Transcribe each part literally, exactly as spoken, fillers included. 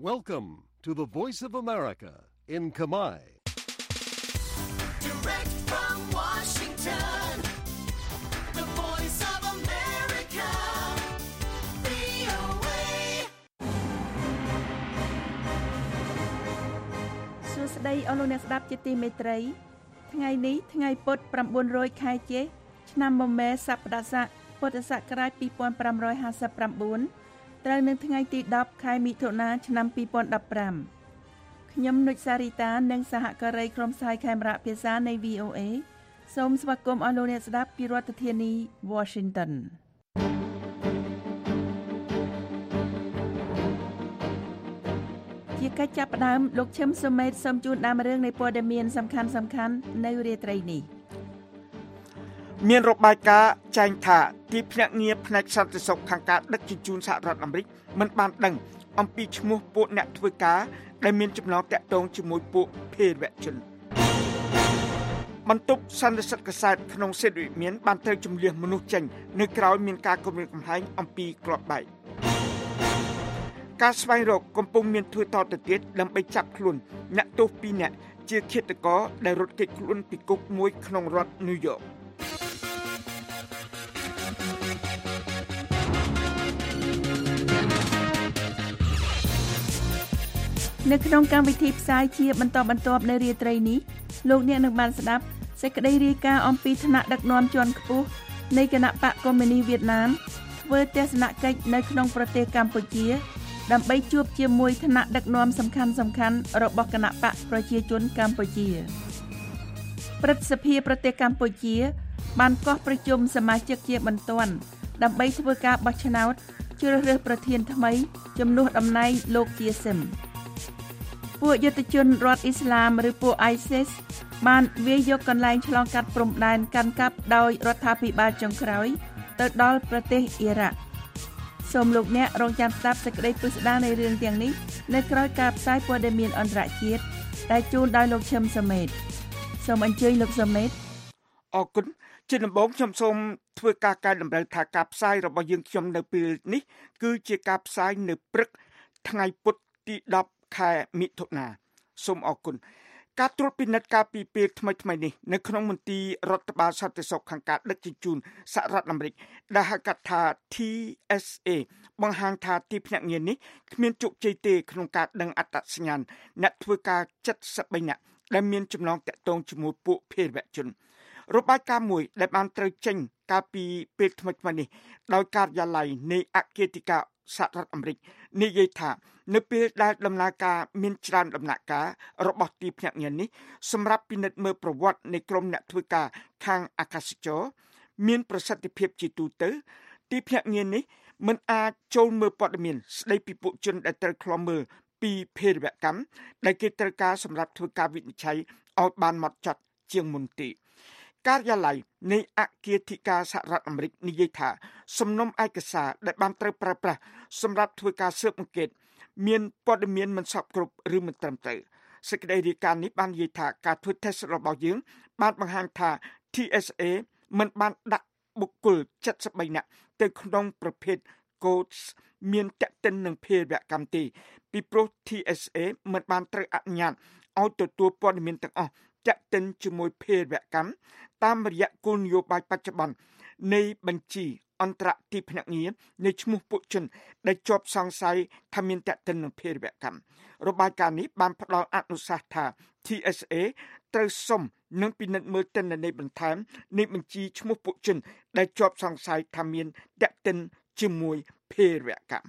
Welcome to the Voice of America in Khmer. Direct from Washington, the Voice of America, វី អូ เอសួស្តីអស់លោកអ្នកស្ដាប់ជាទីមេត្រីថ្ងៃនេះថ្ងៃពុធប្រាំបួនរយខែចេសឆ្នាំមមែសប្តាហ៍ស័កពុទ្ធសករាជពីរពាន់ប្រាំរយហាសិបប្រាំបួនត្រូវនឹងថ្ងៃទីដប់ខែមិថុនាឆ្នាំពីរពាន់ដប់ប្រាំខ្ញុំនុចសារីតានិងសហការីក្រុមផ្សាយខេមរៈភាសានៃ វី អូ เอ សូមស្វាគមន៍អស់លោកអ្នកស្ដាប់ពីរដ្ឋធានី Washington ជាកិច្ចចាប់ផ្ដើមលោកឈឹមសុមេតសូមជូនដើមរឿងនៃព័ត៌មានសំខាន់សំខាន់នៅរាត្រីនេះមានរបាយការណ៍ចែងថាទីភ្នាក់ងារផ្នែកសន្តិសុខខាងការដឹកជញ្ជូនសហរដ្ឋអាមេរិកមិនបានដឹងអំពីឈ្មោះពួកអ្នកធ្វើការដែលមានចំណងតាក់ទងជាមួយពួកភេរវជនបន្ទប់សន្តិសុខកាសែតក្នុងសេតវិមានបានត្រូវជំលះមនុស្សចេញនៅក្រៅមានការគំរាមកំហែងអំពីគ្រាប់បែកការស្វែងរកកំពុងមានធ្វើតទៅទៀតដើម្បីចាប់ខ្លួនអ្នកទោសពីរនាក់ជាឃាតករដែលរត់គេចខ្លួនពីគុកមួយក្នុងរដ្ឋញូវយ៉កនៅក្នុងកម្មវិធីផ្សាយជាបន្តបន្ទាប់នៅរាត្រីនេះលោកអ្នកនឹងបានស្ដាប់សេចក្តីរាយការណ៍អំពីឋានៈដឹកនាំជាន់ខ្ពស់នៃគណៈបកកុម្មុយនីសវៀតណាមធ្វើទស្សនកិច្ចនៅក្នុងប្រទេសកម្ពុជាដើម្បីជួបជាមួយឋានៈដឹកនាំសំខាន់សំខាន់របស់គណៈបកប្រជាជនកម្ពុជាព្រឹទ្ធសភាប្រទេសកម្ពុជាបានកោះប្រជុំសមាជិកជាបន្ទាន់ដើម្បីធ្វើការបោះឆ្នោតជ្រើសរើសប្រធានថ្មីជំនួសតំណែងលោកជាសឹមពួកយុទ្ធជនរដ្ឋអ៊ីស្លាមឬពួក ISIS បានវាយយកកន្លែងឆ្លងកាត់ព្រំដែនកាន់កាប់ដោយរដ្ឋាភិបាលចុងក្រោយទៅដល់ប្រទេសអ៊ីរ៉ាក់សូមលោកអ្នករងចាំស្ដាប់សេចក្តីពិស្ដារនៃរឿងទាំងនេះនៅក្រោយការផ្សាយព័ត៌មានអន្តរជាតិដែលជូនដោយលោកឈឹមសាមេតសូមអញ្ជើញលោកសាមេតអរគុណជាដំបូងខ្ញុំសូមធ្វើការកែតម្រូវថាការផ្សាយរបស់យើងខ្ញុំនៅពេលនេះគឺជាការផ្សាយនៅព្រឹកថ្ងៃពុធទីដប់ខែមិថុនាសូមអរគុណការត្រួតពិនិត្យការពីពេលថ្មីថ្មីនេះនៅក្នុងមន្ទីររដ្ឋបាលសន្តិសុខខាងការដឹកជញ្ជូនសហរដ្ឋអាមេរិកដែលហៅកាត់ថា ที เอส เอ បង្ហាញថាទីភ្នាក់ងារនេះគ្មានជោគជ័យទេក្នុងការដឹងអត្តសញ្ញាណអ្នកធ្វើការជិតសិបបីនាក់ដែលមានចំណងតាក់ទងជាមួយពួកភេរវជនរបាយការណ៍មួយដែលបានត្រូវចេញកាលពីពេលថ្មីថ្មីនេះដោយការិយាល័យនៃអគ្គលេខាសហរដ្ឋអាមេរិកនិយាយថានៅពេលដែលដំណើរការមានច្រើនដំណាក់កាលរបស់ទីភ្នាក់ងារនេះសម្រាប់ពិនិត្យមើលប្រវត្តិនៃក្រុមអ្នកធ្វើការខាងអាកាសចរមានប្រសិទ្ធភាពជាទូទៅទីភ្នាក់ងារនេះមិនអាចចូលមើលព័ត៌មានស្ដីពីពួកជនដែលត្រូវឃ្លាំមើលពីភេរវកម្មដែលគេត្រូវការសម្រាប់ធ្វើការវិនិច្ឆ័យឲ្យបានហ្មត់ចត់ជាងមុនទេការិយាល័យនៃអគ្គលេខាសហរដ្ឋអាមេរិកនិយាយថាសំណុំឯកសារដែលបានត្រូវប្រើប្រាស់សម្រាប់ធ្វើការស៊ើបអង្កេតមានព័ត៌មានមិនសពគ្រប់ឬមិនត្រឹមត្រូវសេចក្តីរាយការណ៍នេះបាននិយាយថាការធ្វើតេស្តរបស់យើងបានបង្ហាញថា ที เอส เอ មិនបានដាក់បុគ្គលเจ็ดสิบបីនាក់ទៅក្នុងប្រភេទ codes មានតាក់ទិននឹងភេរវកម្មទេពីព្រោះ ที เอส เอ មិនបានត្រូវអនុញ្ញាតឲ្យទទួលព័ត៌មានទាំងអស់តាក់ទិនជាមួយភេរវកម្មតាមរយៈគោលនយោបាយបច្ចុប្បន្ននៃបញ្ជីអន្តរទីភ្នាក់ងារនៃឈ្មោះពួកជនដែលជាប់សង្ស័យថាមានតាក់ទិននឹងភេរវកម្មរបាយការណ៍នេះបានផ្ដល់អនុសាសន៍ថា ที เอส เอ ត្រូវសុំនិងពិនិត្យមើលទិន្នន័យបន្ថែមនៃបញ្ជីឈ្មោះពួកជនដែលជាប់សង្ស័យថាមានតាក់ទិនជាមួយភេរវកម្ម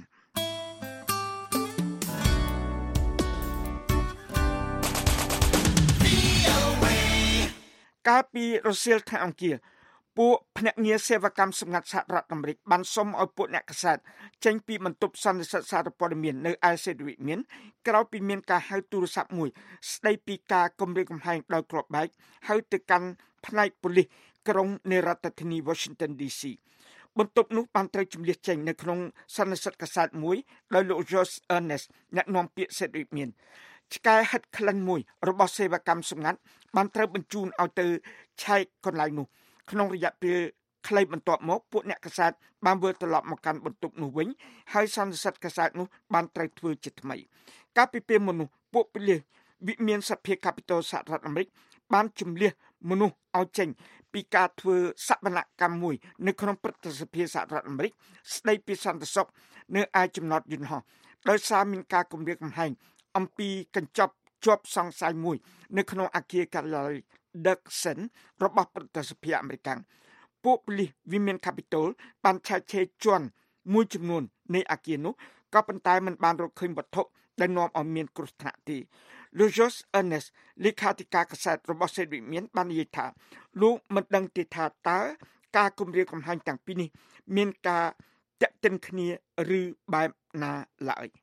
កាលពីរសៀលថ្ងៃអង្គារពួកភ្នាក់ងារសេវាកម្មសម្ងាត់សហរដ្ឋអាមេរិកបានសុំឲ្យពួកអ្នកកាសែតចេញពីបន្ទប់សន្និសីទសារព័ត៌មាននៅឯសេតវិមានក្រោយពីមានការហៅទូរស័ព្ទមួយស្ដីពីការគំរាមកំហែងដោយគ្រាប់បែកហៅទៅកាន់ផ្នែកប៉ូលីសក្រុងនៃរដ្ឋធានី Washington ឌី ซี បន្ទប់នោះបានត្រូវជម្លៀសចេញនៅក្នុងសន្និសីទកាសែតមួយដោយលោក Josh Earnest អ្នកនាំពាក្យសេតវិមានឆ្កែហិតក្លិនមួយរបស់សេវាកម្មសម្ងាត់បានត្រូវបញ្ជូនឲ្យទៅឆែកកន្លែងនោះក្នុងរយៈពេលខ្លីបន្ទាប់មកពួកអ្នកកាសែតបានវិលត្រឡប់មកកាន់បន្ទប់នោះវិញហើយសន្និសីទកាសែតនោះបានត្រូវធ្វើជាថ្មីកាលពីពេលមនុស្សពួកប៉ូលីសវិមានសភាកាពីតូលសហរដ្ឋអាមេរិកបានជំលះមនុស្សឲ្យចេញពីការធ្វើសកម្មកម្មមួយនៅក្នុងព្រឹទ្ធសភាសហរដ្ឋអាមេរិកស្ដីពីសន្តិសុខនៅឯចំណតយន្តហោះដោយសារមានការគំរាមកំហែងអំពីកញ្ចប់ជាប់សង្ស័យមួយនៅក្នុងអគារការិយាល័យ Dixon របស់ព្រឹទ្ធសភាអាមេរិកពួកប៉ូលីសវិមានកាពីតូលបានឆែកឆេរជាន់មួយចំនួននៃអគារនោះក៏ប៉ុន្តែมันបានរកឃើញវត្ថុដែលនាំឲ្យមានគ្រោះថ្នាក់ទេលោក Josh Ernest លេខាធិការកាសែតរបស់សេតវិមានបាននិយាយថាលោកមិនដឹងទេថាតើការគម្រាមកំហែងទាំងពីរនេះមានការតាក់ទិនគ្នាឬបែបណាឡើយ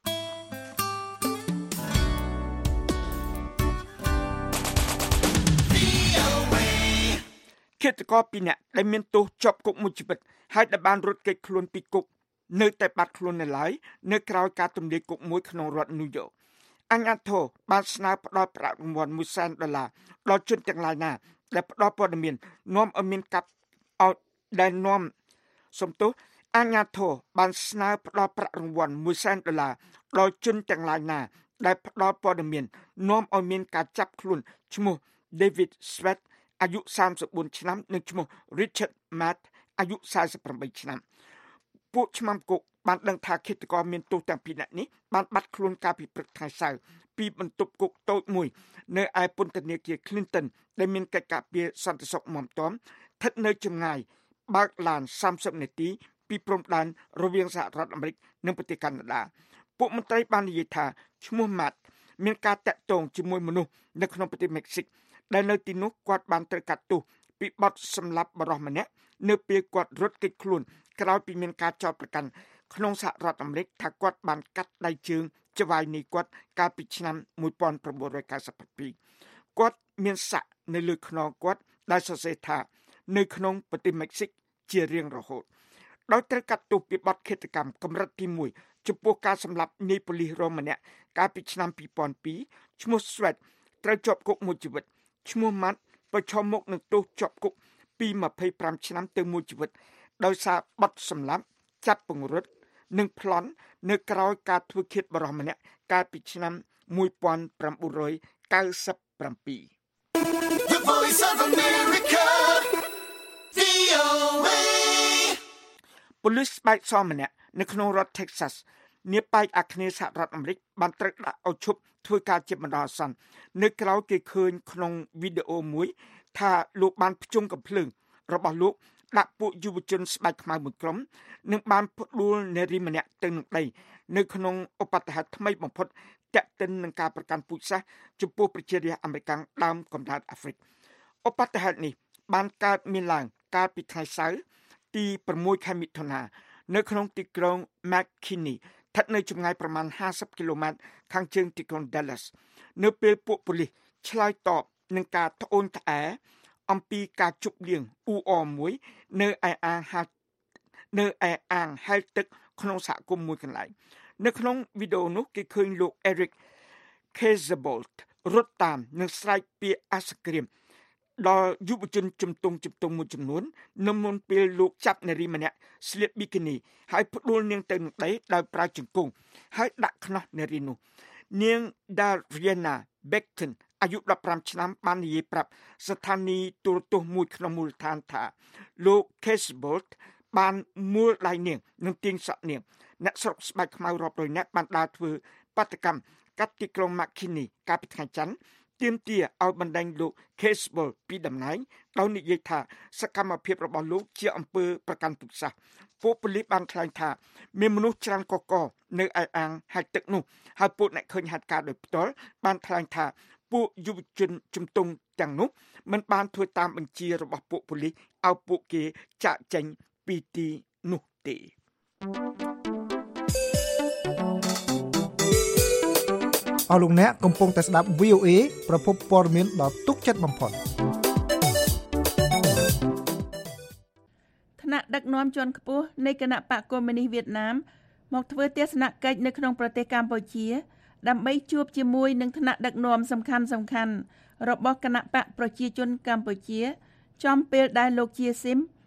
ឃាតករពីរនាក់ដែលមានទោសជាប់គុកមួយជីវិតហើយដែលបានរត់គេចខ្លួនពីគុកនៅតែបាត់ខ្លួននៅឡើយនៅក្រៅការទម្លាយគុកមួយក្នុងរដ្ឋញូវយ៉កអាជ្ញាធរបានស្នើផ្តល់ប្រាក់រង្វាន់មួយសែនដុល្លារដល់ជនទាំងឡាយណាដែលផ្តល់ព័ត៌មាននាំឲ្យមានកាប់ឲ្យដែលនាំសំទោសអាជ្ញាធរបានស្នើផ្តល់ប្រាក់រង្វាន់មួយសែនដុល្លារដល់ជនទាំងឡាយណាដែលផ្តល់ព័ត៌មាននាំឲ្យមានការចាប់ខ្លួនឈ្មោះ David Sweat អាយុសាមសិបបួនឆ្នាំនិងឈ្មោះ Richard Matt អាយុសែសិបប្រាំបីឆ្នាំពួកឆ្មាំគុកបានដឹងថាឃាតករមានទោសទាំងពីរនាក់នេះបានបាត់ខ្លួនកាលពីព្រឹកថ្ងៃសៅរ៍ពីបន្ទប់គុកតូចមួយនៅឯពន្ធនាគារ Clinton ដែលមានកិច្ចការពារសន្តិសុខមាំទាំស្ថិតនៅចម្ងាយបើកឡានសាមសិបនាទីពីព្រំដែនរវាងសហរដ្ឋអាមេរិកនិងប្រទេសកាណាដាពួកមន្ត្រីបាននិយាយថាឈ្មោះ Matt មានការតាក់ទងជាមួយមនុស្សនៅក្នុងប្រទេសមិចស៊ិកដែលនៅទីនោះគាត់បានត្រូវកាត់ទោសពីបទសម្លាប់បរិសម្នាក់នៅពេលគាត់រត់គេចខ្លួនក្រោយពីមានការចោទប្រកាន់ក្នុងសហរដ្ឋអាមេរិកថាគាត់បានកាត់ដៃជើងច្បាយនៃគាត់កាលពីឆ្នាំmột nghìn chín trăm chín mươi haiគាត់មានសាក់នៅលើខ្នងគាត់ដែលសរសេរថានៅក្នុងប្រទេសមិចស៊ិកជារៀងរហូតដោយត្រូវកាត់ទោសពីបទឃាតកម្មកម្រិតទីមួយចំពោះការសម្លាប់នាយប៉ូលីសរ៉ូម្នាក់កាលពីឆ្នាំពីរពាន់ពីរឈ្មោះ Sweat ត្រូវជាប់គុកមួយជីវិតឈ្មោះ Matt ប្រឈមមុខនឹងទោសជាប់គុកពីម្ភៃប្រាំឆ្នាំទៅមួយជីវិតដោយសារបទសម្លាប់ចាប់ពង្រត់និងប្លន់នៅក្រៅការធ្វើឃាតបរិសម្នាក់កាលពីឆ្នាំmột nghìn chín trăm chín mươi bảy The Voice of America, V O A ប៉ូលីសស្បែកសម្នាក់នៅក្នុងរដ្ឋ Texas នាប៉ែកអាគ្នេយ៍សហរដ្ឋអាមេរិកបានត្រូវដាក់ឲ្យឈប់ធ្វើការជាបណ្ដោះអាសន្ននៅក្រៅគេឃើញក្នុងវីដេអូមួយថាលោកបានភ្ជង់កំភ្លើងរបស់លោកដាក់ពួកយុវជនស្បែកខ្មៅមួយក្រុមនិងបានផ្ដួលនារីម្នាក់ទៅនឹងដីនៅក្នុងឧបទ្ទហេតុថ្មីបំផុតទាក់ទិននឹងការប្រកាន់ពូជសាសន៍ចំពោះប្រជារាស្ត្រអាមេរិកដើមកំណើតអាហ្វ្រិកឧបទ្ទហេតុនេះបានកើតមានឡើងកាលពីថ្ងៃសៅរ៍ទីប្រាំមួយខែមិថុនានៅក្នុងទីក្រុង McKinney ស្ថិតនៅចម្ងាយប្រមាណห้าสิบគីឡូម៉ែត្រខាងជើងទីក្រុង Dallas នៅពេលពួកប៉ូលីសឆ្លើយតបនឹងការត្អូញត្អែអំពីការជប់លៀងអ៊ូអរមួយនៅឯអាងហានៅឯអាងហែលទឹកក្នុងសហគមន៍មួយកន្លែងនៅក្នុងវីដេអូនោះគេឃើញលោក Eric Kazebolt រត់តាមនិងស្រែកពាក្យអាសក្រាមដល់យុវជនជំទង់ជំទង់មួយចំនួននៅមុនពេលលោកចាប់នារីម្នាក់ស្លៀកប៊ីគីនីហើយផ្ដួលនាងទៅនឹងដីដោយប្រើជង្គង់ហើយដាក់ខ្នោះនារីនោះនាង Dariana Beckton អាយុដប់ប្រាំឆ្នាំបាននិយាយប្រាប់ស្ថានីយ៍ទូរទស្សន៍មួយក្នុងមូលដ្ឋានថាលោក Kazebolt បានមួលដៃនាងនិងទាញសក់នាងអ្នកស្រុកស្បែកខ្មៅរាប់រយនាក់បានដើរធ្វើបាតកម្មកាត់ទីក្រុង McKinney កាលពីថ្ងៃច័ន្ទទាមទារឲ្យបណ្ដេញលោក Kazebolt ពីតំណែងដោយនិយាយថាសកម្មភាពរបស់លោកជាអំពើប្រកាន់ពូជសាសន៍ពួកប៉ូលីសបានថ្លែងថាមានមនុស្សច្រើនកកកនៅឯអាងហែលទឹកនោះហើយពួកអ្នកឃើញហេតុការណ៍ដោយផ្ទាល់បានថ្លែងថាពួកយុវជនជំទង់ទាំងនោះមិនបានធ្វើតាមបញ្ជារបស់ពួកប៉ូលីសឲ្យពួកគេចាកចេញពីទីនោះទេអស់លោកអ្នកកំពុងតែស្ដាប់ V O A ប្រភពព័ត៌មានដ៏ទុកចិត្តបំផុតថ្នាក់ដឹកនាំជាន់ខ្ពស់នៃគណៈបកកុម្មុយនីសវៀតណាមមកធ្វើទស្សនកិច្ចនៅក្នុងប្រទេសកម្ពុជាដើម្បីជួបជាមួយនឹងថ្នាក់ដឹកនាំសំខាន់សំខាន់របស់គណៈបកប្រជាជនកម្ពុជាចំពេលដែលលោកជាស៊ីម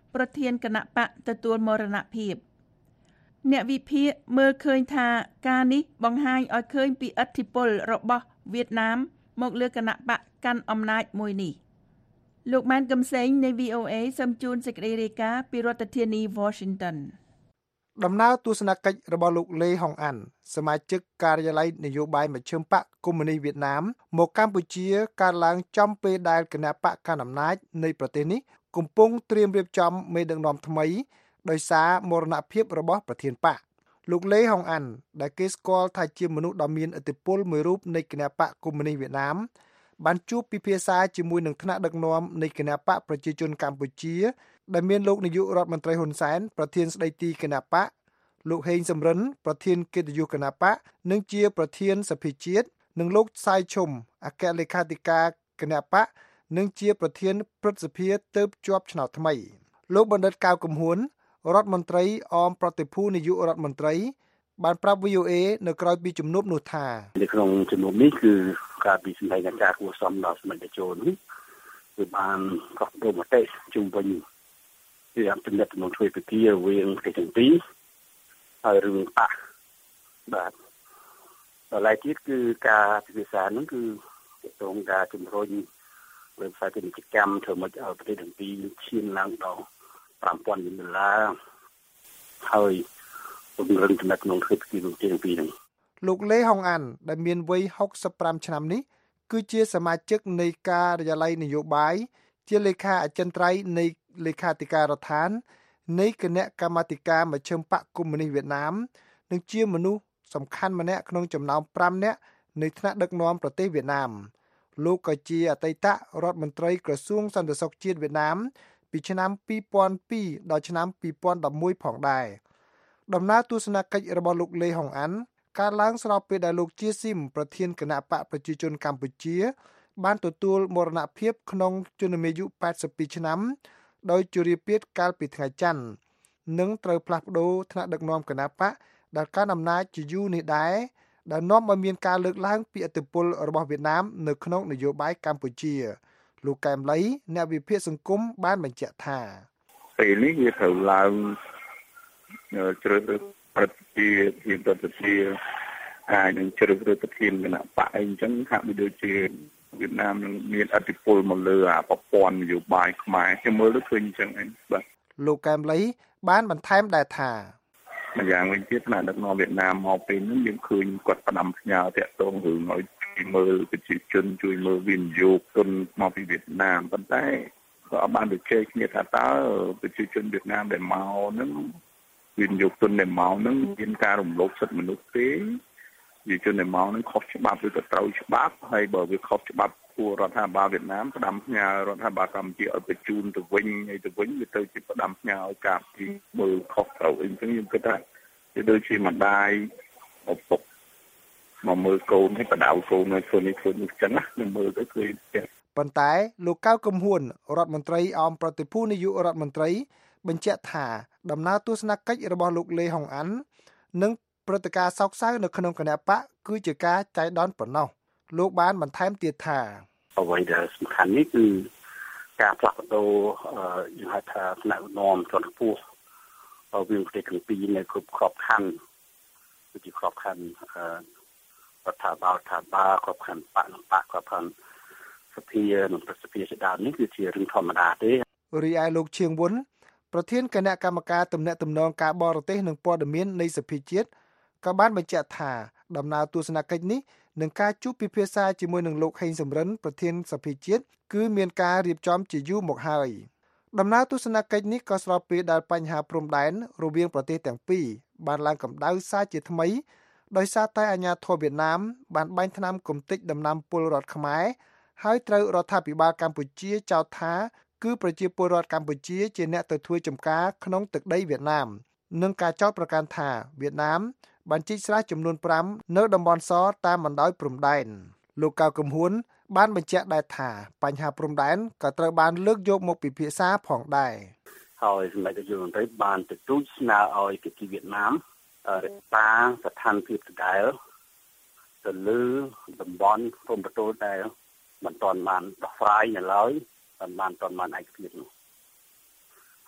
ប្រធានគណៈបកទទួលមរណភាពអ្នកវិភាគមើលឃើញថាការនេះបង្ហាញឲ្យឃើញពីឥទ្ធិពលរបស់វៀតណាមមកលើគណៈបកកាន់អំណាចមួយនេះលោកម៉ែនកឹមសេងនៃ វី អូ เอ សូមជូនសេចក្តីរាយការណ៍ពីរដ្ឋធានី Washington ដំណើរទស្សនកិច្ចរបស់លោកលេហុងអាន់សមាជិកការិយាល័យនយោបាយមជ្ឈិមបកកុម្មុយនីសវៀតណាមមកកម្ពុជាកើតឡើងចំពេលដែលគណៈបកកាន់អំណាចនៃប្រទេសនេះកំពុងត្រៀមរៀបចំមេដឹកនាំថ្មីដោយសារមរណភាពរបស់ប្រធានបកលោកលេហុងអាន់ដែលគេស្គាល់ថាជាមនុស្សដ៏មានឥទ្ធិពលមួយរូបនៃគណៈបកកុម្មុយនីសវៀតណាមបានជួបពិភាក្សាជាមួយនឹងថ្នាក់ដឹកនាំនៃគណៈបកប្រជាជនកម្ពុជាដែលមានលោកនាយករដ្ឋមន្ត្រីហ៊ុនសែនប្រធានស្ដីទីគណៈបកលោកហេងសំរិនប្រធានកិត្តិយសគណៈបកនិងជាប្រធានសភាជាតិនិងលោកសាយឈុំអគ្គលេខាធិការគណៈបកនិងជាប្រធានព្រឹទ្ធសភាទើបជាប់ឆ្នោតថ្មីលោកបណ្ឌិតកៅកំហួនរដ្ឋមន្ត្រីអមប្រតិភូនាយករដ្ឋមន្ត្រីបានប្រាប់ វី អូ เอ នៅក្រៅពីជំនួបនោះថានៅក្នុងជំនួបនេះគឺការពីសម្ដែងការគួរសមដល់សមាជិកចូលនេះគឺបានប្រកបដោយមតិជុំវិញពីអំពីទំនាក់ទំនងទ្វេភាគីរវាងប្រទេសទាំងពីរហើយរឿងបកបាទដល់ឡែកទៀតគឺការពិភាក្សាហ្នឹងគឺទាក់ទងការជំរុញវិស័យពាណិជ្ជកម្មធ្វើមកឲ្យប្រទេសទាំងពីរឈានឡើងដល់ប្រាំពាន់លានដុល្លារហើយពង្រឹងទំនាក់ទំនងទ្វេភាគីរវាងទាំងពីរហ្នឹងលោកលេហុងអាន់ដែលមានវ័យហុកសិបប្រាំឆ្នាំនេះគឺជាសមាជិកនៃការិយាល័យនយោបាយជាលេខាអចិន្ត្រៃយ៍នៃលេខាធិការដ្ឋាននៃគណៈកម្មាធិការមជ្ឈិមបកកុម្មុយនីសវៀតណាមនិងជាមនុស្សសំខាន់ម្នាក់ក្នុងចំណោមប្រាំនាក់នៃថ្នាក់ដឹកនាំប្រទេសវៀតណាមលោកក៏ជាអតីតរដ្ឋមន្ត្រីក្រសួងសន្តិសុខជាតិវៀតណាមពីឆ្នាំពីរពាន់ពីរដល់ឆ្នាំពីរពាន់ដប់មួយផងដែរដំណើរទស្សនកិច្ចរបស់លោកលេហុងអាន់កើតឡើងស្របពេលដែលលោកជាស៊ីមប្រធានគណៈបកប្រជាជនកម្ពុជាបានទទួលមរណភាពក្នុងជំនាយុប៉ែតសិបពីរឆ្នាំដោយជរាពាធកាលពីថ្ងៃច័ន្ទនិងត្រូវផ្លាស់ប្ដូរថ្នាក់ដឹកនាំគណៈបកដែលកាន់អំណាចជាយូរនេះដែរដែលនាំឲ្យមានការលើកឡើងពីឥទ្ធិពលរបស់វៀតណាមនៅក្នុងនយោបាយកម្ពុជាលោកកែមលីអ្នកវិភាគសង្គមបានបញ្ជាក់ថាពេលនេះវាត្រូវឡើងជ្រើសរើសប្រតិជាជាប្រតិជាហើយនឹងជ្រើសរើសប្រធានគណៈបកអីអញ្ចឹងហាក់បីដូចជាវៀតណាមនឹងមានឥទ្ធិពលមកលើអាប្រព័ន្ធនយោបាយខ្មែរខ្ញុំមើលទៅឃើញអញ្ចឹងឯងបាទលោកកែមលីបានបន្ថែមដែរថាម្យ៉ាងវិញទៀតថ្នាក់ដឹកនាំវៀតណាមមកពេលនេះយើងឃើញគាត់ផ្ដាំផ្ញើតាក់ទងរឿងឲ្យជួយមើលប្រជាជនជួយមើលវិនិយោគទុនមកពីវៀតណាមប៉ុន្តែក៏អត់បានទៅជែកគ្នាថាតើប្រជាជនវៀតណាមដែលមកហ្នឹងវិនិយោគទុនដែលមកហ្នឹងមានការរំលោភសិទ្ធិមនុស្សទេប្រជាជនដែលមកហ្នឹងខុសច្បាប់ឬក៏ត្រូវច្បាប់ហើយបើវាខុសច្បាប់គួររដ្ឋាភិបាលវៀតណាមផ្ដាំផ្ញើរដ្ឋាភិបាលកម្ពុជាឲ្យបញ្ជូនទៅវិញហើយទៅវិញវាទៅជាផ្ដាំផ្ញើឲ្យការពីមើលខុសត្រូវអីចឹងខ្ញុំគិតថាវាដូចជាម្ដាយឪពុកមកមើលកូនឲ្យបដៅកូនឲ្យធ្វើនេះធ្វើនេះចឹងណាខ្ញុំមើលទៅឃើញទេប៉ុន្តែលោកកៅកំហួនរដ្ឋមន្ត្រីអមប្រតិភូនាយករដ្ឋមន្ត្រីបញ្ជាក់ថាដំណើរទស្សនកិច្ចរបស់លោកលេហុងអាន់និងព្រឹត្តិការណ៍សោកសៅនៅក្នុងគណៈបកគឺជាការចៃដន្យប៉ុណ្ណោះលោកបានបន្ថែមទៀតថាអ្វីដែលសំខាន់នេះគឺការផ្លាស់ប្ដូរយើងហៅថាផ្នែកនាំជាន់ខ្ពស់វាងប្រទេសទាំងពីរនៅគ្រប់ក្របខ័ណ្ឌគឺជាក្របខ័ណ្ឌរដ្ឋាភិបាលរដ្ឋាភិបាលក្របខ័ណ្ឌបកនិងបកក្របខ័ណ្ឌសភានិងប្រសិទ្ធភាពជាដើមនេះគឺជារឿងធម្មតាទេរីឯលោកឈៀងវុនប្រធានគណៈកម្មការទំនាក់ទំនងការបរទេសនិងព័ត៌មាននៃសភាជាតិក៏បានបញ្ជាក់ថាដំណើរទស្សនកិច្ចនេះនឹងការជួបពិភាក្សាជាមួយនឹងលោកហេងសំរិនប្រធានសភាជាតិគឺមានការរៀបចំជាយូរមកហើយដំណើរទស្សនកិច្ចនេះក៏ស្របពេលដែលបញ្ហាព្រំដែនរវាងប្រទេសទាំងពីរបានឡើងកម្ដៅសារជាថ្មីដោយសារតែអាញាធរវៀតណាមបានបាញ់ថ្នាំគំទេចដំណាំពលរដ្ឋខ្មែរហើយត្រូវរដ្ឋាភិបាលកម្ពុជាចោទថាគឺប្រជាពលរដ្ឋកម្ពុជាជាអ្នកទៅធ្វើចំការក្នុងទឹកដីវៀតណាមនិងការចោទប្រកាន់ថាវៀតណាមបានជីកស្រះចំនួនប្រាំនៅតំបន់សតាមបណ្ដោយព្រំដែនលោកកៅកំហួនបានបញ្ជាក់ដែរថាបញ្ហាព្រំដែនក៏ត្រូវបានលើកយកមកពិភាក្សាផងដែរហើយសម្ដេចនាយករដ្ឋមន្ត្រីបានទទូចស្នើឲ្យភាគីវៀតណាមរក្សាស្ថានភាពដដែលទៅលើតំបន់ព្រំប្រទល់ដែលមិនទាន់បានដោះស្រាយនៅឡើយមិនបានទាន់បានឯកភាពនោះ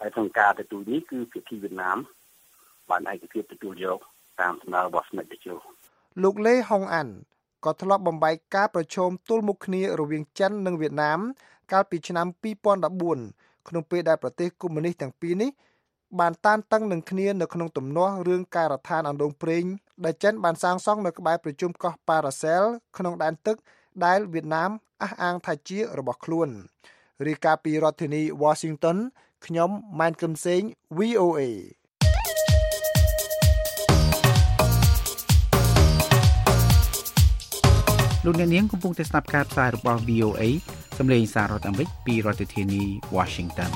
ហើយក្នុងការទទួលនេះគឺភាគីវៀតណាមបានឯកភាពទទួលយកតាមសំណើរបស់សម្ដេចតេជោលោកលេហុងអាន់ក៏ធ្លាប់បំបែកការប្រជុំទល់មុខគ្នារវាងចិននិងវៀតណាមកាលពីឆ្នាំពីរពាន់ដប់បួនក្នុងពេលដែលប្រទេសកុម្មុយនីសទាំងពីរនេះបានតានតឹងនឹងគ្នានៅក្នុងទំនាស់រឿងការដ្ឋានអណ្ដូងប្រេងដែលចិនបានសាងសង់នៅក្បែរប្រជុំកោះប៉ារ៉ាសែលក្នុងដែនទឹកដែលវៀតណាមអះអាងថាជារបស់ខ្លួនរាយការណ៍ពីរដ្ឋធានី Washington ខ្ញុំម៉ែនកឹមសេង វី អូ เอលោកអ្នកនាងកំពុងតែស្ដាប់ការផ្សាយរបស់ វី អូ เอ សំឡេងសាររដ្ឋអាមេរិកពីរដ្ឋធានី Washington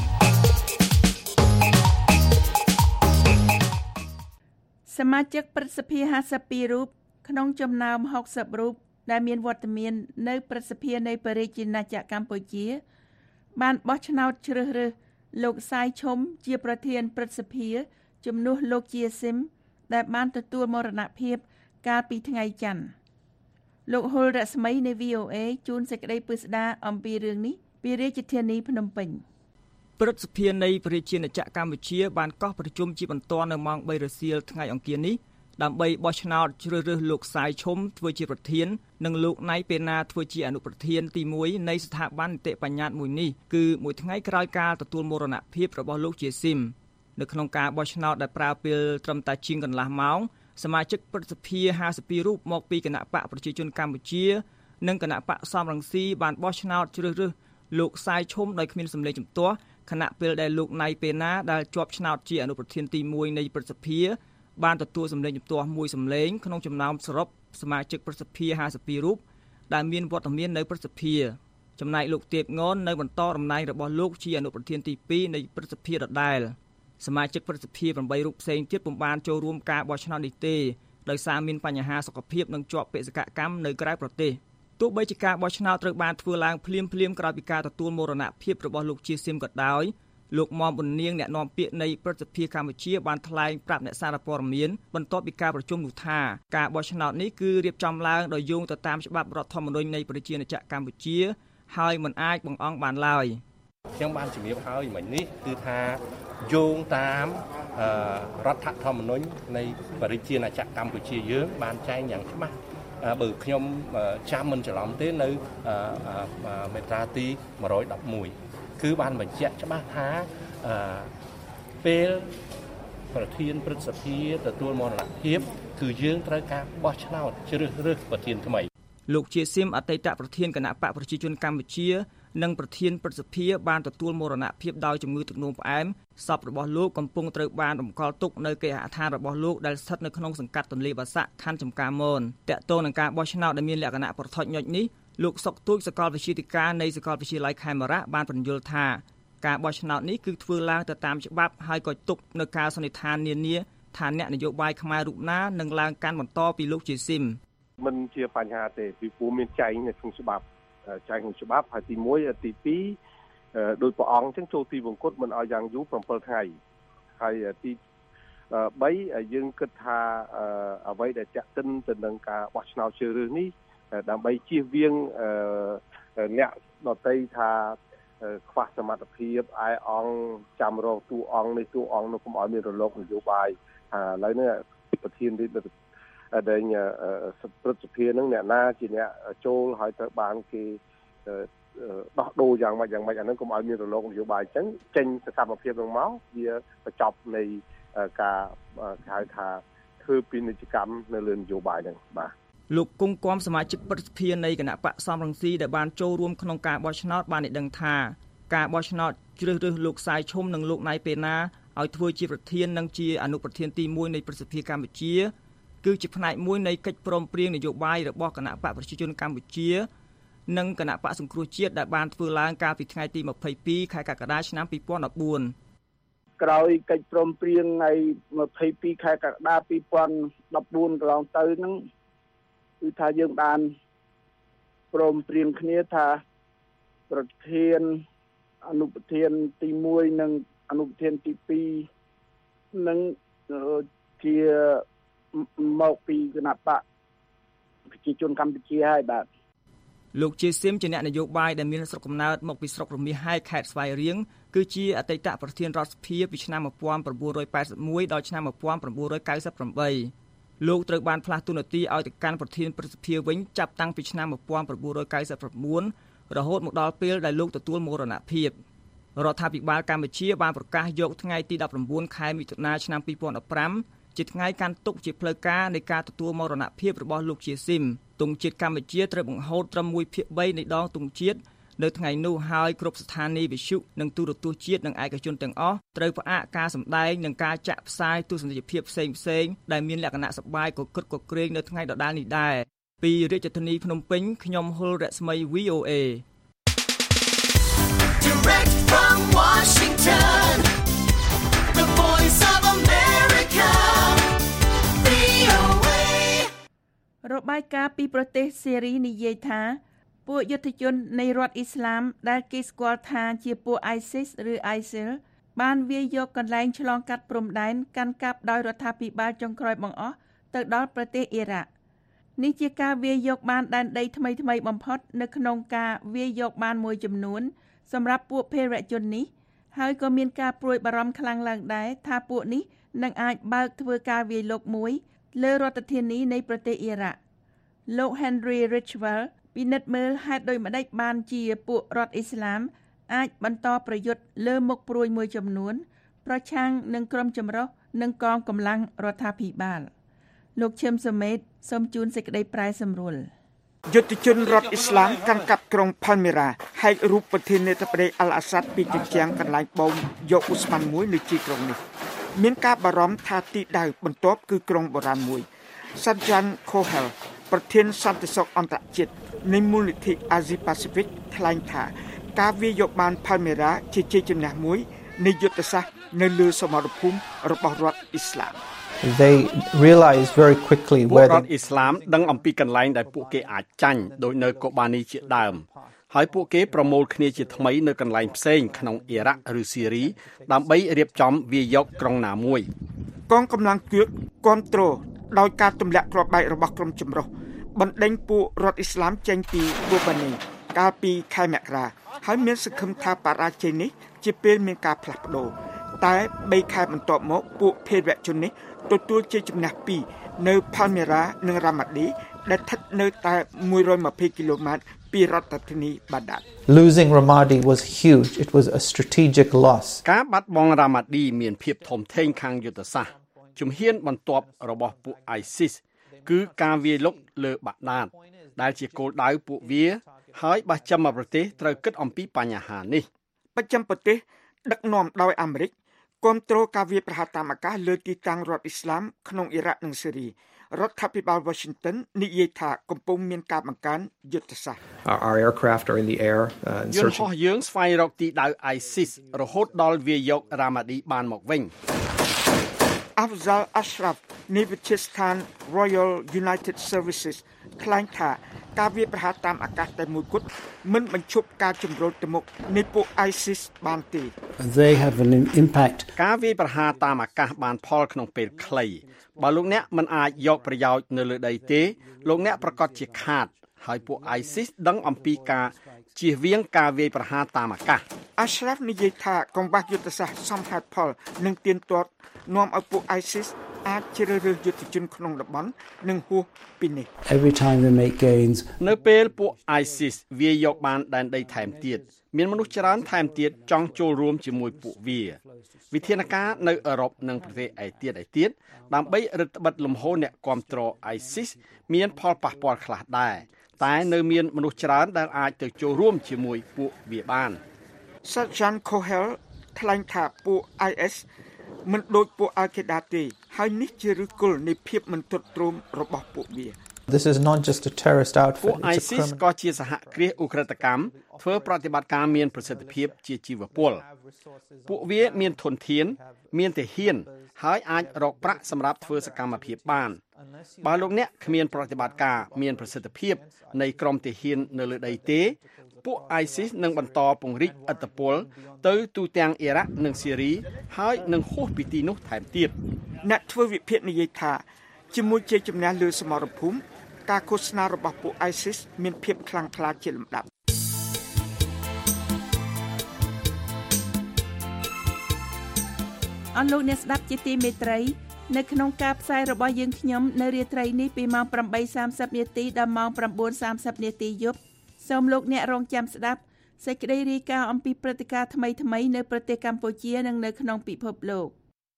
សមាជិកព្រឹទ្ធសភាห้าสิบពីររូបក្នុងចំណោមหกสิบរូបដែលមានវត្តមាននៅព្រឹទ្ធសភានៃព្រះរាជាណាចក្រកម្ពុជាបានបោះឆ្នោតជ្រើសរើសលោកសាយឈុំជាប្រធានព្រឹទ្ធសភាជំនួសលោកជាស៊ីមដែលបានទទួលមរណភាពកាលពីថ្ងៃច័ន្ទលោកហុលរស្មីនៃ វី អូ เอ ជូនសេចក្តីពិស្ដារអំពីរឿងនេះពីរាជធានីភ្នំពេញព្រឹទ្ធសភានៃព្រះរាជាណាចក្រកម្ពុជាបានកោះប្រជុំជាបន្តនៅម៉ោងបីរសៀលថ្ងៃអង្គារនេះដើម្បីបោះឆ្នោតជ្រើសរើសលោកសាយឈុំធ្វើជាប្រធាននិងលោកណៃពេណាធ្វើជាអនុប្រធានទីមួយនៃស្ថាប័ននីតិបញ្ញត្តិមួយនេះគឺមួយថ្ងៃក្រោយការទទួលមរណភាពរបស់លោកជាស៊ីមនៅក្នុងការបោះឆ្នោតដែលប្រើពេលត្រឹមតែជាងកន្លះម៉ោងសមាជិកព្រឹទ្ធសភាห้าสิบពីររូបមកពីគណៈបកប្រជាជនកម្ពុជានិងគណៈបកសំរងស៊ីបានបោះឆ្នោតជ្រើសរើសលោកសាយឈុំដោយគ្មានសម្លេងជំទាស់ខណៈពេលដែលលោកណៃពេណាដែលជាប់ឆ្នោតជាអនុប្រធានទីមួយនៃព្រឹទ្ធសភាបានទទួលសម្លេងជំទាស់មួយសម្លេងក្នុងចំណោមសរុបសមាជិកព្រឹទ្ធសភាห้าสิบពីររូបដែលមានវត្តមាននៅព្រឹទ្ធសភាចំណែកលោកទេពងននៅបន្តតំណែងរបស់លោកជាអនុប្រធានទីពីរនៃព្រឹទ្ធសភាដដែលសមាជិកព្រឹទ្ធសភាប្រាំបីរូបផ្សេងទៀតពុំបានចូលរួមការបោះឆ្នោតនេះទេដោយសារមានបញ្ហាសុខភាពនិងជាប់បេសកកម្មនៅក្រៅប្រទេសទោះបីជាការបោះឆ្នោតត្រូវបានធ្វើឡើងភ្លាមៗក្រោយពីការទទួលមរណភាពរបស់លោកជាស៊ីមក៏ដោយលោកមុំប៊ុននាងអ្នកនាំពាក្យនៃព្រឹទ្ធសភាកម្ពុជាបានថ្លែងប្រាប់អ្នកសារព័ត៌មានបន្ទាប់ពីការប្រជុំនោះថាការបោះឆ្នោតនេះគឺរៀបចំឡើងដោយយោងទៅតាមច្បាប់រដ្ឋធម្មនុញ្ញនៃប្រជាណាចក្រកម្ពុជាហើយមិនអាចបង្អង់បានឡើយខ្ញុំបានជំរាបហើយមិញនេះគឺថាយោងតាមរដ្ឋធម្មនុញ្ញនៃប្រជាណាចក្រកម្ពុជាយើងបានចែងយ៉ាងច្បាស់បើខ្ញុំចាំមិនច្រឡំទេនៅមាត្រាទីmột trăm mười mộtគឺបានបញ្ជាក់ច្បាស់ថាពេលប្រធានព្រឹទ្ធសភាទទួលមរណភាពគឺយើងត្រូវការបោះឆ្នោតជ្រើសរើសប្រធានថ្មីលោកជាស៊ីមអតីតប្រធានគណៈបកប្រជាជនកម្ពុជានិងប្រធានព្រឹទ្ធសភាបានទទួលមរណភាពដោយជំងឺទឹកនោមផ្អែមសពរបស់លោកកំពុងត្រូវបានរំកល់ទុកនៅគេហដ្ឋានរបស់លោកដែលស្ថិតនៅក្នុងសង្កាត់ទន្លេបាសាក់ខណ្ឌចំការមនតាក់ទងនឹងការបោះឆ្នោតដែលមានលក្ខណៈប្រថុចញុចនេះលោកសុកទូចសាកលវិទ្យាធិការនៃសាកលវិទ្យាល័យខេមរៈបានបញ្យល់ថាការបោះឆ្នោតនេះគឺធ្វើឡើងទៅតាមច្បាប់ហើយក៏ទុកនៅការសន្និដ្ឋាននានាថាអ្នកនយោបាយខ្មែររូបណានឹងឡើងកាន់បន្តពីលោកជាស៊ីមមិនជាបញ្ហាទេពីព្រោះមានចែងនៅក្នុងច្បាប់ចែងក្នុងច្បាប់ហើយទីមួយទីពីរដោយព្រះអង្គអញ្ចឹងចូលទីវង្គតមិនឲ្យយ៉ាងយូរ7ថ្ងៃហើយទីបីយើងគិតថាអ្វីដែលចាក់ទិនទៅនឹងការបោះឆ្នោតជ្រើសរើសនេះដើម្បីជៀសវាងអ្នកដទៃថាខ្វះសមត្ថភាពឯអង្គចាំរងទូអង្គនេះទូអង្គនោះកុំឲ្យមានរលកនយោបាយឥឡូវនេះប្រធានរាជដែលព្រឹទ្ធសភានឹងអ្នកណាជាអ្នកចូលហើយត្រូវបានគេដោះដូរយ៉ាងម៉េចយ៉ាងម៉េចអានឹងកុំឲ្យមានរលកនយោបាយអញ្ចឹងចេញសកម្មភាពនឹងមកវាបញ្ចប់នៃការហៅថាធ្វើពាណិជ្ជកម្មនៅលើនយោបាយហ្នឹងបាទលោកគង់គំសមាជិកព្រឹទ្ធសភានៃគណៈបកសំរងស៊ីដែលបានចូលរួមក្នុងការបោះឆ្នោតបានឲ្យដឹងថាការបោះឆ្នោតជ្រើសរើសលោកសាយឈុំនិងលោកណៃពេណាឲ្យធ្វើជាប្រធាននិងជាអនុប្រធានទីមួយនៃព្រឹទ្ធសភាកម្ពុជាគឺជាផ្នែកមួយនៃកិច្ចព្រមព្រៀងនយោបាយរបស់គណៈបកប្រជាជនកម្ពុជានិងគណៈបកសង្គ្រោះជាតិដែលបានធ្វើឡើងកាលពីថ្ងៃទីម្ភៃពីរខែកក្កដាឆ្នាំពីរពាន់ដប់បួនក្រោយកិច្ចព្រមព្រៀងថ្ងៃម្ភៃពីរខែកក្កដាពីរពាន់ដប់បួនកន្លងទៅហ្នឹងគឺថាយើងបានព្រមព្រៀងគ្នាថាប្រធានអនុប្រធានទីមួយនិងអនុប្រធានទីពីរនឹងជាមកពីគណៈបកប្រជាជនកម្ពុជាហើយបាទលោកជាស៊ីមជាអ្នកនយោបាយដែលមានស្រុកកំណើតមកពីស្រុករមាសហែកខេត្តស្វាយរៀងគឺជាអតីតប្រធានរដ្ឋសភាពីឆ្នាំnineteen eighty-oneដល់ឆ្នាំnineteen ninety-eightលោកត្រូវបានផ្លាស់តួនាទីឲ្យទៅកាន់ប្រធានព្រឹទ្ធសភាវិញចាប់តាំងពីឆ្នាំnineteen ninety-nineរហូតមកដល់ពេលដែលលោកទទួលមរណភាពរដ្ឋាភិបាលកម្ពុជាបានប្រកាសយកថ្ងៃទីnineteenខែមិថុនាឆ្នាំtwo thousand fifteenជាថ្ងៃកាន់ទុកជាផ្លូវការនៃការទទួលមរណភាពរបស់លោកជាស៊ីមទង់ជាតិកម្ពុជាត្រូវបង្ហូតត្រឹមoneភាគthreeនៃដងទង់ជាតិនៅថ្ងៃនោះហើយគ្រប់ស្ថានីយ៍វិទ្យុនិងទូរទស្សន៍ជាតិនិងឯកជនទាំងអស់ត្រូវផ្អាកការសម្ដែងនិងការចាក់ផ្សាយទស្សនីយភាពផ្សេងៗដែលមានលក្ខណៈសប្បាយកក្រឹកកក្រែងនៅថ្ងៃដដែលនេះដែរពីរាជធានីភ្នំពេញខ្ញុំហុលរស្មី V O A Direct from Washington The Voice of America V O A របាយការណ៍ពីប្រទេសសេរីនិយាយថាពួកយុទ្ធជននៃរដ្ឋអ៊ីស្លាមដែលគេស្គាល់ថាជាពួក ISIS ឬ ISIL បានវាយយកកន្លែងឆ្លងកាត់ព្រំដែនកាន់កាប់ដោយរដ្ឋាភិបាលចុងក្រោយបង្អស់ទៅដល់ប្រទេសអ៊ីរ៉ាក់នេះជាការវាយយកបានដែនដីថ្មីថ្មីបំផុតនៅក្នុងការវាយយកបានមួយចំនួនសម្រាប់ពួកភេរវជននេះហើយក៏មានការព្រួយបារម្ភខ្លាំងឡើងដែរថាពួកនេះនឹងអាចបើកធ្វើការវាយលុកមួយលើរដ្ឋធានីនៃប្រទេសអ៊ីរ៉ាក់លោក Henry Ridgwell ពិនិត្យមើលហេតុដូចម្តេចបានជាពួករដ្ឋអ៊ីស្លាមអាចបន្តប្រយុទ្ធលើមុខព្រួយមួយចំនួនប្រឆាំងនឹងក្រុមចម្រុះនិងកងកម្លាំងរដ្ឋាភិបាលលោកឈឹមសមេតសូមជូនសេចក្តីប្រែសម្រួលយុទ្ធជនរដ្ឋអ៊ីស្លាមកាន់កាប់ក្រុង Palmyra ហែករូបប្រធានាធិបតីអាល់អាសាត់ពីជញ្ជាំងកន្លែងបូមយកឧស្ម័នមួយនៅទីក្រុងនេះមានការបារម្ភថាទីដៅបន្ទាប់គឺក្រុងបុរាណមួយ Sajjan Kohel ប្រធានសន្តិសុខអន្តរជាតិនៃមូលនិធិ Asia Pacific ថ្លែងថាការវាយយកបាន Palmyra ជាជ័យជំនះមួយនៃយុទ្ធសាស្ត្រនៅលើសមរភូមិរបស់រដ្ឋអ៊ីស្លាម They realized very quickly where the រដ្ឋអ៊ីស្លាមដឹងអំពីកន្លែងដែលពួកគេអាចចាញ់ដោយនៅកូបានីជាដើមហើយពួកគេប្រមូលគ្នាជាថ្មីនៅកន្លែងផ្សេងក្នុងអ៊ីរ៉ាក់ឬស៊េរីដើម្បីរៀបចំវាយយកក្រុងណាមួយកងកម្លាំងគឿកគ្រប់គ្រងដោយការទម្លាក់គ្រាប់បែករបស់ក្រុមចម្រុះបណ្ដេញពួករដ្ឋអ៊ីស្លាមចេញពីកូបានីកាលពីខែមករាហើយមានសង្ឃឹមថាបរាជ័យនេះជាពេលមានការផ្លាស់ប្ដូរតែបីខែបន្ទាប់មកពួកភេរវជននេះទទួលជ័យជំនះពីរនៅ Palmyra និង Ramadi ដែលស្ថិតនៅតែone hundred twentyគីឡូម៉ែត្រពីរដ្ឋធានី Baghdad Losing Ramadi was huge it was a strategic loss ការបាត់បង់ Ramadi មានភាពធំធេងខាងយុទ្ធសាស្ត្រជំហានបន្ទាប់របស់ពួក ISIS គឺការវាយលុកលើ Baghdad ដែលជាគោលដៅពួកវាហើយបស្ចិមប្រទេសត្រូវគិតអំពីបញ្ហានេះបស្ចិមប្រទេសដឹកនាំដោយអាមេរិកគ្រប់គ្រងការវាយប្រហារតាមអាកាសលើទីតាំងរដ្ឋអ៊ីស្លាមក្នុងអ៊ីរ៉ាក់និងស៊េរីរដ្ឋាភិបាល Washington និយាយថាកំពុងមានការបង្កើនយុទ្ធសាស្ត្រ Our aircraft are in the air uh, in search of យើងស្វែងរកទីដៅ ISIS រហូតដល់វាយក Ramadi បានមកវិញ Afzal Ashraf នៃវិទ្យាស្ថាន Royal United Services ថ្លែងថាការវាយប្រហារតាមអាកាសតែមួយគត់មិនបញ្ឈប់ការជំរុញទៅមុខនៃពួក ISIS បានទេ They have an impact ការវាយប្រហារតាមអាកាសបានផលក្នុងពេលខ្លីបើលោកអ្នកមិនអាចយកប្រយោជន៍នៅលើដីទេលោកអ្នកប្រកាសជាខាតហើយពួក ISIS ដឹងអំពីការជៀសវាងការវាយប្រហារតាមអាកាស Ashraf និយាយថាកង្វះយុទ្ធសាស្ត្រសមហេតុផលនិងទៀងទាត់នាំឲ្យពួក ISIS អាចជ្រើសរើសយុទ្ធជនក្នុងតំបន់និងហួសពីនេះ Every time they make gains នៅពេលពួក ISIS វាយកបានដែនដីថែមទៀតមានមនុស្សច្រើនថែមទៀតចង់ចូលរួមជាមួយពួកវាវិធានការនៅអឺរ៉ុបនិងប្រទេសឯទៀតឯទៀតដើម្បីរឹតបន្តឹងលំហូរអ្នកគាំទ្រ ISIS មានផលប៉ះពាល់ខ្លះដែរតែនៅមានមនុស្សច្រើនដែលអាចទៅចូលរួមជាមួយពួកវាបាន Sajjan Kohel ថ្លែងថាពួក IS មិនដូចពួក Al-Qaeda ទេហើយនេះជាឫសគល់នៃភាពមិនទ្រុឌទ្រោមរបស់ពួកវា This is not just a terrorist outfit ពួក ISIS ក៏ជាសហគ្រាសឧក្រិដ្ឋកម្មធ្វើប្រតិបត្តិការមានប្រសិទ្ធភាពជាជីវពលពួកវាមានធនធានមានទាហានហើយអាចរកប្រាក់សម្រាប់ធ្វើសកម្មភាពបានបើលោកអ្នកគ្មានប្រតិបត្តិការមានប្រសិទ្ធភាពនៃក្រុមទាហាននៅលើដីទេពួក ISIS នឹងបន្តពង្រីកឥទ្ធិពលទៅទូទាំងអ៊ីរ៉ាក់និងស៊េរីហើយនឹងហួសពីទីនោះថែមទៀតអ្នកធ្វើវិភាគនិយាយថាជាមួយជ័យជំនះលើសមរភូមិការឃោសនារបស់ពួក ISIS មានភាពខ្លាំងក្លាជាលំដាប់អស់លោកអ្នកស្ដាប់ជាទីមេត្រីនៅក្នុងការផ្សាយរបស់យើងខ្ញុំនៅរាត្រីនេះពីម៉ោង ប្រាំបីសាមសិប នាទីដល់ម៉ោង ប្រាំបួនសាមសិប នាទីយប់សូមលោកអ្នករងចាំស្ដាប់សេចក្តីរាយការណ៍អំពីព្រឹត្តិការណ៍ថ្មីៗនៅប្រទេសកម្ពុជានិងនៅក្នុងពិភពលោក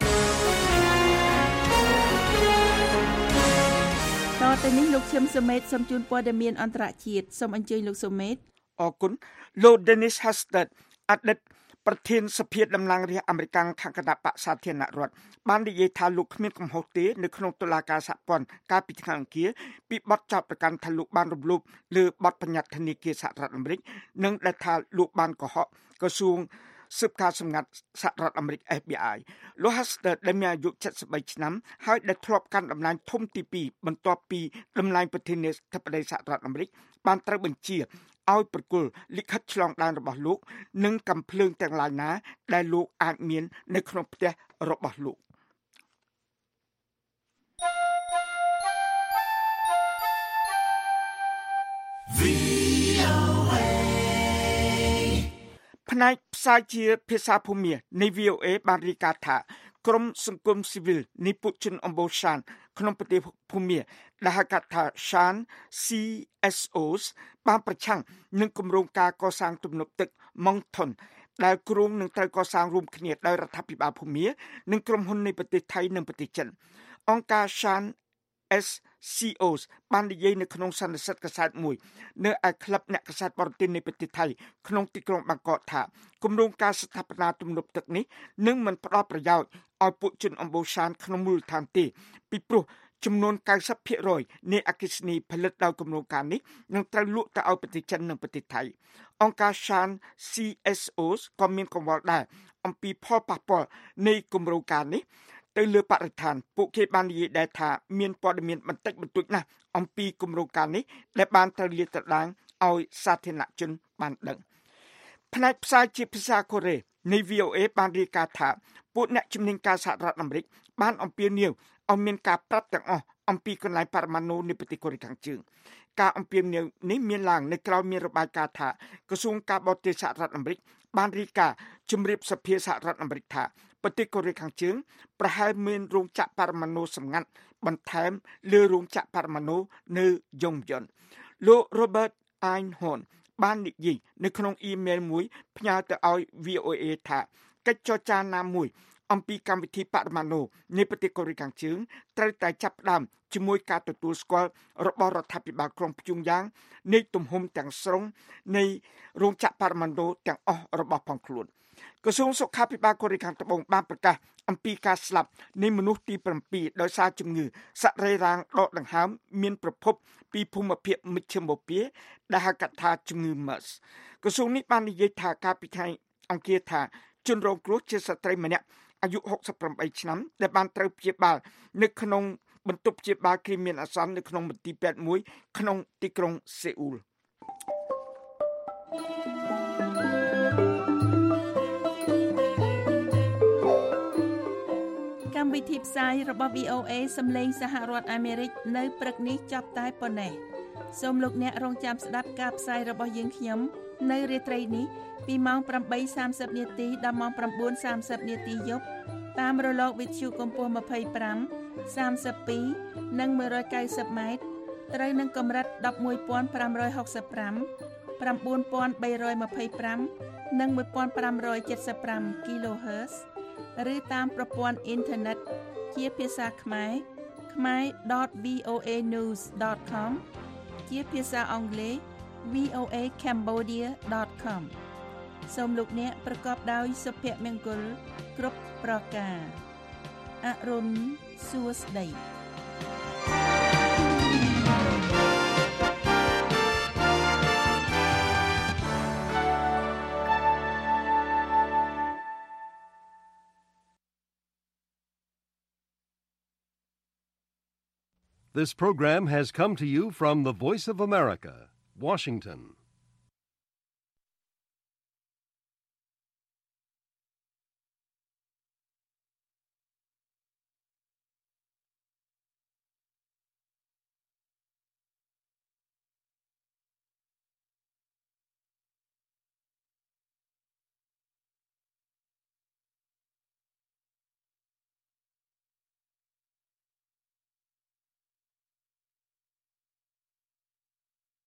តទៅនេះលោកឈឹមសុមេតសូមជូនព័ត៌មានអន្តរជាតិសូមអញ្ជើញលោកសុមេតអរគុណលោក Dennis Hastert អតីតប្រធានសភាតំណាងរាស្ត្រអាមេរិកខាងគណៈបក្សសាធារណរដ្ឋបាននិយាយថាលោកគ្មានកំហុសទេនៅក្នុងតុលាការសហព័ន្ធកាលពីថ្ងៃអង្គារពីបទចោទប្រកាន់ថាលោកបានរំលោភលើបទបញ្ញត្តិធនាគារសហរដ្ឋអាមេរិកនិងដែលថាលោកបានកុហកក្រសួងស៊ើបការសម្ងាត់សហរដ្ឋអាមេរិក F B I លោក Hastert ដែលមានអាយុ七十បីឆ្នាំហើយដែលធ្លាប់កាន់តំណែងធំទីពីរបន្ទាប់ពីតំណែងប្រធានាធិបតីសហរដ្ឋអាមេរិកបានត្រូវបញ្ជាឲ្យប្រគល់លិខិតឆ្លងដែនរបស់លោកនិងកាំភ្លើងទាំងឡាយណាដែលលោកអាចមាននៅក្នុងផ្ទះរបស់លោកផ្នែកផ្សាយជាភាសាភូមានៃ V O A បានរាយការណ៍ថាក្រុមសង្គមស៊ីវិលនៃពួកជនអម្បូរសានក្នុងប្រទេសភូមាដែលហៅកាត់ថា Shan C S Os បានប្រឆាំងនឹងគម្រោងការកសាងទំនប់ទឹក Moncton ដែលគ្រោងនឹងត្រូវកសាងរួមគ្នាដោយរដ្ឋាភិបាលភូមានិងក្រុមហ៊ុននៃប្រទេសថៃនិងប្រទេសចិនអង្គការ Shan S C Os បាននិយាយនៅក្នុងសន្និសីទកាសែតមួយនៅឯក្លឹបអ្នកកាសែតបរទេសនៃប្រទេសថៃក្នុងទីក្រុងបាងកកថាគម្រោងការស្ថាបនាទំនប់ទឹកនេះនឹងមិនផ្ដល់ប្រយោជន៍ឲ្យពួកជនអម្បូរសានក្នុងមូលដ្ឋានទេពីព្រោះចំនួន 九十ភាគរយ នៃអគ្គិសនីផលិតដោយគម្រោងការនេះនឹងត្រូវលក់ទៅឲ្យប្រទេសចិននិងប្រទេសថៃអង្គការ Shan C S Os ក៏មានកង្វល់ដែរអំពីផលប៉ះពាល់នៃគម្រោងការនេះទៅលើបរិស្ថានពួកគេបាននិយាយដែរថាមានព័ត៌មានបន្តិចបន្តួចណាស់អំពីគម្រោងការនេះដែលបានត្រូវលាតត្រដាងឲ្យសាធារណជនបានដឹងផ្នែកផ្សាយជាភាសាកូរ៉េនៃ V O A បានរាយការណ៍ថាពួកអ្នកជំនាញការសហរដ្ឋអាមេរិកបានអំពាវនាវឲ្យមានការប្រាប់ទាំងអស់អំពីកន្លែងបរមាណូនៃប្រទេសកូរ៉េខាងជើងការអំពាវនាវនេះមានឡើងនៅក្រៅមានរបាយការណ៍ថាក្រសួងការបរទេសសហរដ្ឋអាមេរិកបានរាយការណ៍ជម្រាបសភាសហរដ្ឋអាមេរិកថាប្រទេសកូរ៉េខាងជើងប្រហែលមានរោងចក្របរមាណូសម្ងាត់បន្ថែមលើរោងចក្របរមាណូនៅយ៉ុងយ៉ុនលោក Robert Einhorn បាននិយាយនៅក្នុងអ៊ីមែលមួយផ្ញើទៅឲ្យ V O A ថាកិច្ចចរចាណាមួយអំពីកម្មវិធីបរមាណូនៃប្រទេសកូរ៉េខាងជើងត្រូវតែចាប់ផ្ដើមជាមួយការទទួលស្គាល់របស់រដ្ឋាភិបាលក្រុងព្យុងយ៉ាងនៃទំហំទាំងស្រុងនៃរោងចក្របរមាណូទាំងអស់របស់ផងខ្លួនក្រសួងសុខាភិបាលកូរ៉េខាងត្បូងបានប្រកាសអំពីការស្លាប់នៃមនុស្សទី7ដោយសារជំងឺសរីរាង្គដកដង្ហើមមានប្រភពពីភូមិភាគមជ្ឈិមបូព៌ាដែលហៅកាត់ថាជំងឺ MERS ក្រសួងនេះបាននិយាយថាកាលពីថ្ងៃអង្គារថាជនរងគ្រោះជាស្ត្រីម្នាក់អាយុหกสิบแปดឆ្នាំដែលបានត្រូវព្យាបាលនៅក្នុងបន្ទប់ព្យាបាលគ្រីមានអាសន្ននៅក្នុងមន្ទីរពេទ្យមួយក្នុងទីក្រុងសេអ៊ូលកម្មវិធីផ្សាយរបស់ V O A សំឡេងសហរដ្ឋអាមេរិកនៅព្រឹកនេះចប់តែប៉ុណ្ណេះសូមលោកអ្នករងចាំស្ដាប់ការផ្សាយរបស់យើងខ្ញុំនៅរាត្រីនេះពីម៉ោង ប្រាំបីសាមសិប នាទីដល់ម៉ោង ប្រាំបួនសាមសិប នាទីយប់តាមរលកវិទ្យុកម្ពស់ ยี่สิบห้า สามสิบสอง និង หนึ่งร้อยเก้าสิบ ម៉ែត្រត្រូវនឹងកម្រិត eleven thousand five hundred sixty-five nine thousand three hundred twenty-five និង fifteen seventy-five គីឡូហឺតซ์ឬតាមប្រព័ន្ធអ៊ីនធឺណិតជាភាសាខ្មែរ ខ្មែរ .v o a news dot com ជាភាសាអង់គ្លេស v o a cambodia dot com សូមលោកអ្នកប្រកបដោយសុភមង្គលគ្រប់ប្រការអរុនសួស្តី This program has come to you from the Voice of America, Washington.